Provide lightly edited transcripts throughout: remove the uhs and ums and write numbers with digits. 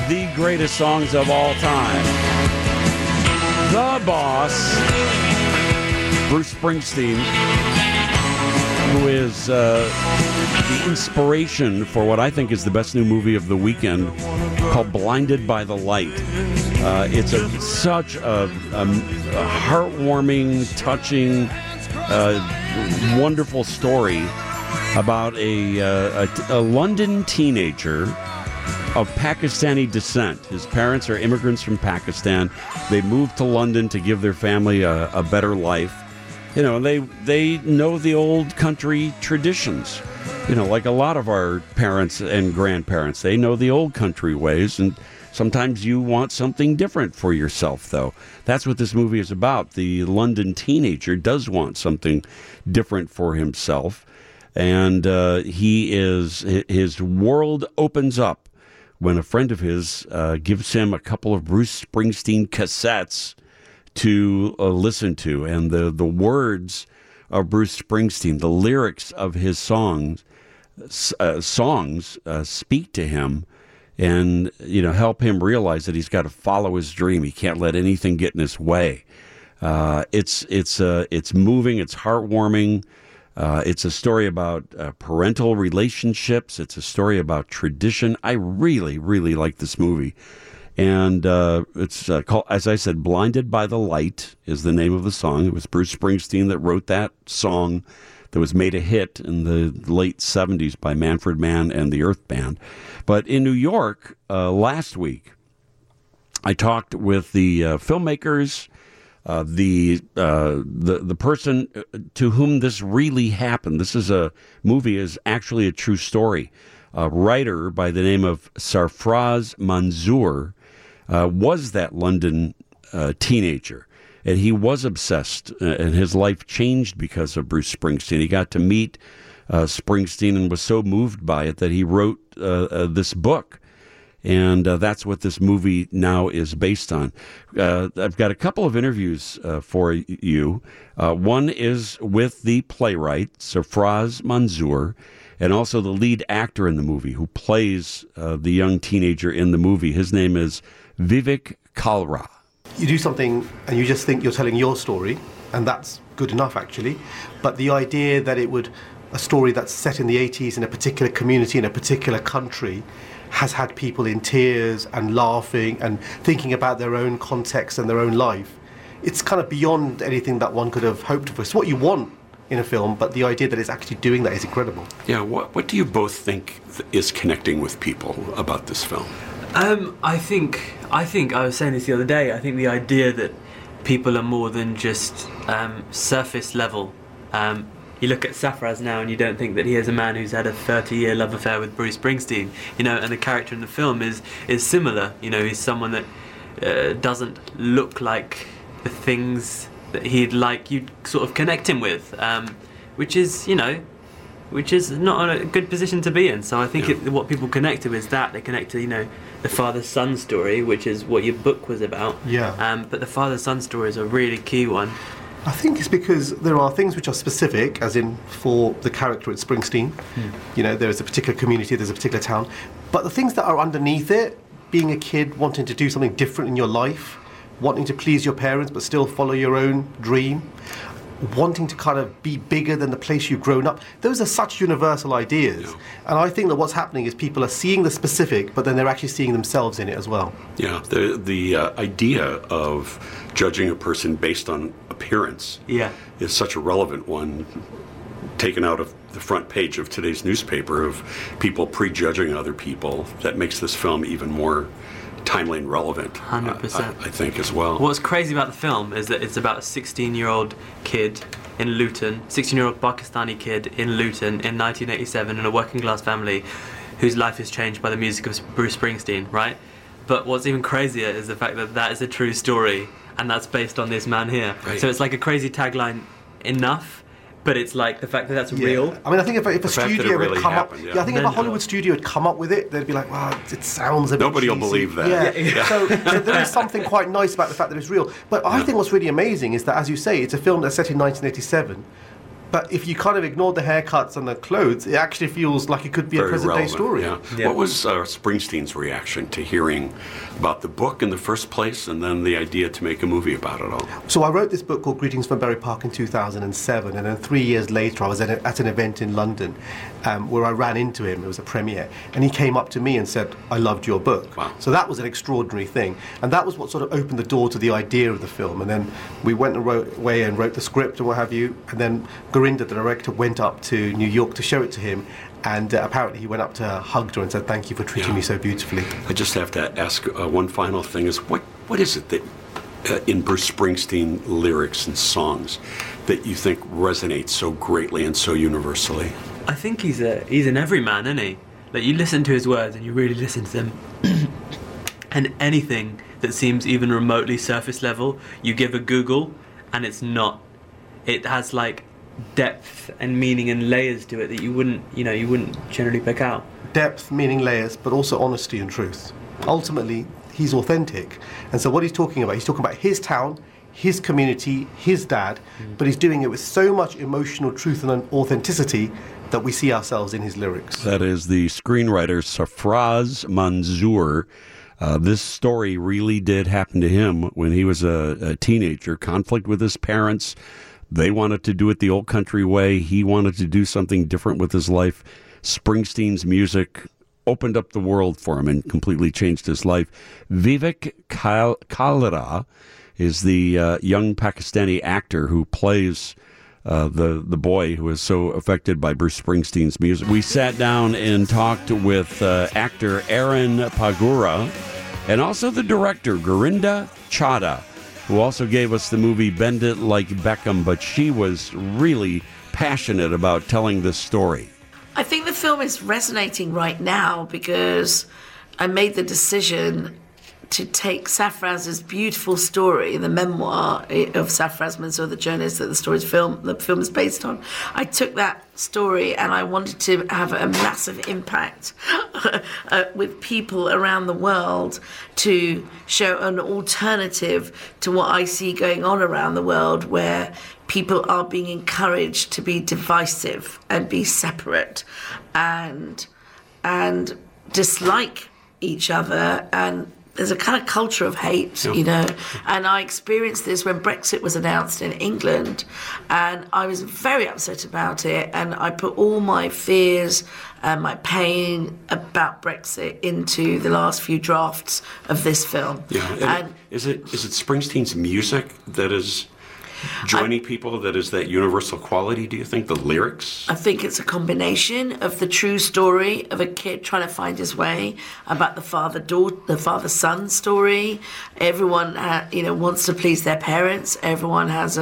the greatest songs of all time. The Boss, Bruce Springsteen, who is the inspiration for what I think is the best new movie of the weekend, called Blinded by the Light. It's such a heartwarming, touching, wonderful story about a London teenager of Pakistani descent. His parents are immigrants from Pakistan. They moved to London to give their family a better life. You know, they know the old country traditions. You know, like a lot of our parents and grandparents, they know the old country ways, and sometimes you want something different for yourself, though. That's what this movie is about. The London teenager does want something different for himself, and his world opens up when a friend of his gives him a couple of Bruce Springsteen cassettes to listen to, and the words of Bruce Springsteen, the lyrics of his songs speak to him, and help him realize that he's got to follow his dream. He can't let anything get in his way. It's moving. It's heartwarming. It's a story about parental relationships. It's a story about tradition. I really, really like this movie. And it's called, as I said, Blinded by the Light is the name of the song. It was Bruce Springsteen that wrote that song that was made a hit in the late 70s by Manfred Mann and the Earth Band. But in New York last week, I talked with the filmmakers, the person to whom this really happened. This is is actually a true story. A writer by the name of Sarfraz Manzoor was that London teenager, and he was obsessed, and his life changed because of Bruce Springsteen. He got to meet Springsteen and was so moved by it that he wrote this book, and that's what this movie now is based on. I've got a couple of interviews for you. One is with the playwright, Sarfraz Manzoor, and also the lead actor in the movie who plays the young teenager in the movie. His name is Vivek Kalra. You do something and you just think you're telling your story, and that's good enough, actually. But the idea that a story that's set in the 80s in a particular community, in a particular country, has had people in tears and laughing and thinking about their own context and their own life, it's kind of beyond anything that one could have hoped for. It's what you want in a film, but the idea that it's actually doing that is incredible. Yeah, what do you both think is connecting with people about this film? I think I was saying this the other day. I think the idea that people are more than just surface level. You look at Sarfraz now, and you don't think that he is a man who's had a 30-year love affair with Bruce Springsteen. And the character in the film is similar. He's someone that doesn't look like the things that he'd like you'd sort of connect him with, which is not a good position to be in. So I think what people connect to is that they connect to the father-son story, which is what your book was about. Yeah. But the father-son story is a really key one. I think it's because there are things which are specific, as in for the character at Springsteen. There's a particular community, there's a particular town. But the things that are underneath it, being a kid, wanting to do something different in your life, wanting to please your parents but still follow your own dream, wanting to kind of be bigger than the place you've grown up. Those are such universal ideas. Yeah. And I think that what's happening is people are seeing the specific, but then they're actually seeing themselves in it as well. Yeah, the idea of judging a person based on appearance is such a relevant one, taken out of the front page of today's newspaper, of people prejudging other people. That makes this film even more timely and relevant. 100%. I think as well. What's crazy about the film is that it's about a 16-year-old kid in Luton, 16-year-old Pakistani kid in Luton in 1987 in a working-class family whose life is changed by the music of Bruce Springsteen, right? But what's even crazier is the fact that that is a true story, and that's based on this man here. Right. So it's like a crazy tagline enough, but it's like the fact that that's real. I mean, I think if a studio really had come happened, up, I think if a Hollywood studio had come up with it, they'd be like, "Wow, it sounds a bit Nobody will cheesy." believe that. Yeah. So there is something quite nice about the fact that it's real. But I think what's really amazing is that, as you say, it's a film that's set in 1987. But if you kind of ignore the haircuts and the clothes, it actually feels like it could be Very a present-day relevant, story. Yeah. What was Springsteen's reaction to hearing about the book in the first place and then the idea to make a movie about it all? So I wrote this book called Greetings from Bury Park in 2007, and then 3 years later I was at an event in London where I ran into him. It was a premiere, and he came up to me and said, "I loved your book." Wow. So that was an extraordinary thing, and that was what sort of opened the door to the idea of the film. And then we went away and wrote the script and what have you, and then Gurinder, the director, went up to New York to show it to him, and apparently he went up to her, hugged her and said, "Thank you for treating me so beautifully." I just have to ask one final thing: is what is it that in Bruce Springsteen lyrics and songs that you think resonates so greatly and so universally? I think he's an everyman, isn't he? Like, you listen to his words and you really listen to them, and anything that seems even remotely surface level, you give a Google, and it's not. It has like depth and meaning and layers to it that you wouldn't generally pick out. Depth, meaning, layers, but also honesty and truth. Ultimately, he's authentic. And so what he's talking about his town, his community, his dad, but he's doing it with so much emotional truth and authenticity that we see ourselves in his lyrics. That is the screenwriter Sarfraz Manzoor. This story really did happen to him when he was a teenager. Conflict with his parents. They wanted to do it the old country way. He wanted to do something different with his life. Springsteen's music opened up the world for him and completely changed his life. Vivek Kalra is the young Pakistani actor who plays the boy who is so affected by Bruce Springsteen's music. We sat down and talked with actor Aaron Pagura and also the director Gurinder Chadha, who also gave us the movie Bend It Like Beckham, but she was really passionate about telling this story. I think the film is resonating right now because I made the decision to take Sarfraz's beautiful story, the memoir of Sarfraz Manzoor, the journalist that the film is based on. I took that story and I wanted to have a massive impact with people around the world to show an alternative to what I see going on around the world, where people are being encouraged to be divisive and be separate and dislike each other, and there's a kind of culture of hate, you know. And I experienced this when Brexit was announced in England, and I was very upset about it, and I put all my fears and my pain about Brexit into the last few drafts of this film. Yeah, and is it Springsteen's music that is joining people, that is that universal quality, do you think, the lyrics? I think it's a combination of the true story of a kid trying to find his way, about the father-son story. Everyone, wants to please their parents. Everyone has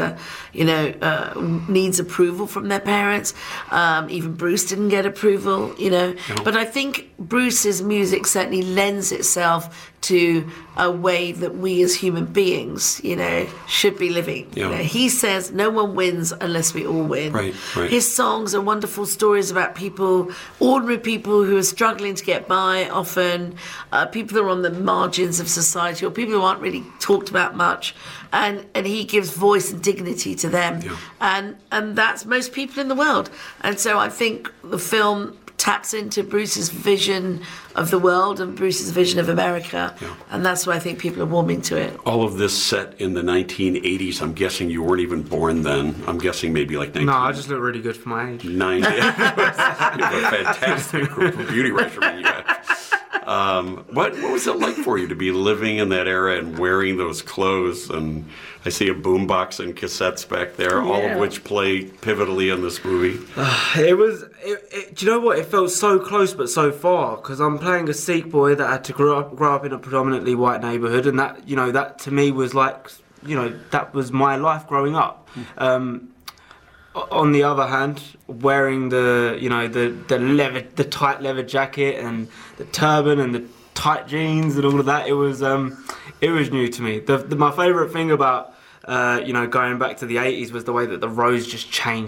needs approval from their parents. Even Bruce didn't get approval, No. But I think Bruce's music certainly lends itself to a way that we as human beings, should be living. Yeah. He says no one wins unless we all win. Right. His songs are wonderful stories about people, ordinary people who are struggling to get by, often people that are on the margins of society, or people who aren't really talked about much, and he gives voice and dignity to them. Yeah. And that's most people in the world. And so I think the film taps into Bruce's vision of the world and Bruce's vision of America, and that's why I think people are warming to it. All of this set in the 1980s. I'm guessing you weren't even born then. I'm guessing maybe like 19... No, I just look really good for my age. 90. You have a fantastic beauty regimen you have. What was it like for you to be living in that era and wearing those clothes? And I see a boombox and cassettes back there, all of which play pivotally in this movie. Do you know what? It felt so close but so far, because I'm playing a Sikh boy that had to grow up in a predominantly white neighbourhood, and that to me was like, that was my life growing up. On the other hand, wearing the tight leather jacket and the turban and the tight jeans and all of that, it was new to me. My favourite thing about going back to the 80s was the way that the roads just changed.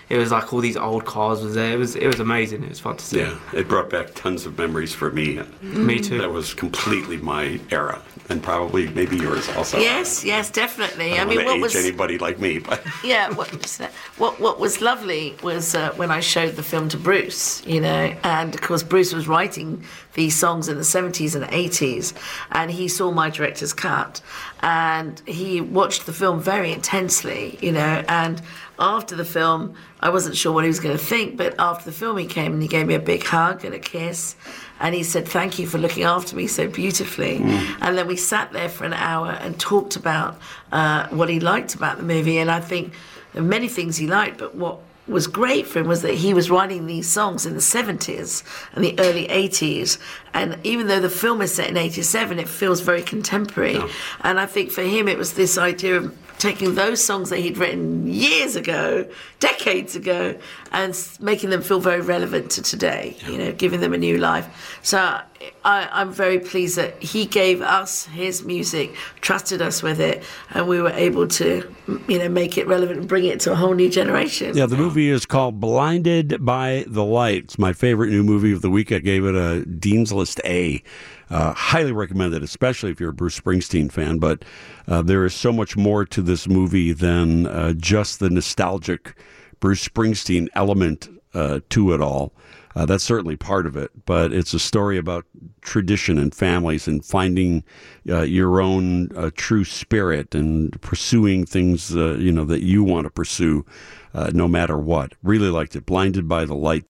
it was like all these old cars was there. It was amazing. It was fun to see. Yeah, it brought back tons of memories for me. Me too. That was completely my era, and probably maybe yours also. Yes, definitely. I don't mean, want what to was age anybody like me, but yeah, what was lovely was when I showed the film to Bruce, you know, and of course Bruce was writing these songs in the 70s and 80s, and he saw my director's cut, and he watched the film very intensely, you know, and after the film, I wasn't sure what he was going to think, but after the film he came and he gave me a big hug and a kiss, and he said, "Thank you for looking after me so beautifully." And then we sat there for an hour and talked about what he liked about the movie, and I think there were many things he liked, but what was great for him was that he was writing these songs in the 70s and the early 80s, and even though the film is set in 87, it feels very contemporary. And I think for him it was this idea of taking those songs that he'd written years ago, decades ago, and making them feel very relevant to today, you know, giving them a new life. So I'm very pleased that he gave us his music, trusted us with it, and we were able to, you know, make it relevant and bring it to a whole new generation. yeah, the movie is called Blinded by the Light. It's my favorite new movie of the week. I gave it a Dean's List A. Highly recommend it, especially if you're a Bruce Springsteen fan. But there is so much more to this movie than just the nostalgic Bruce Springsteen element to it all. That's certainly part of it, but it's a story about tradition and families and finding your own true spirit and pursuing things you know that you want to pursue no matter what. Really liked it. Blinded by the Light.